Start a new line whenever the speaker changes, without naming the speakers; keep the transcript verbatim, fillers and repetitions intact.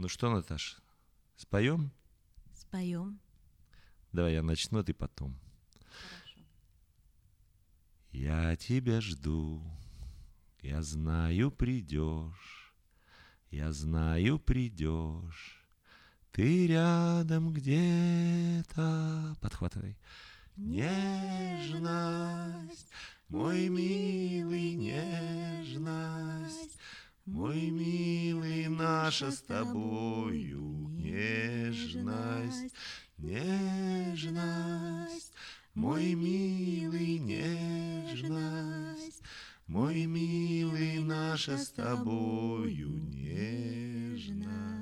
Ну что, Наташ, споем?
Споем.
Давай я начну, а ты потом.
Хорошо.
Я тебя жду, я знаю, придешь, я знаю, придешь. Ты рядом где-то. Подхватывай. Нежность, мой милый, нежность, мой милый, наша с тобою нежность, нежность, мой милый, нежность, мой милый, наша с тобою нежность.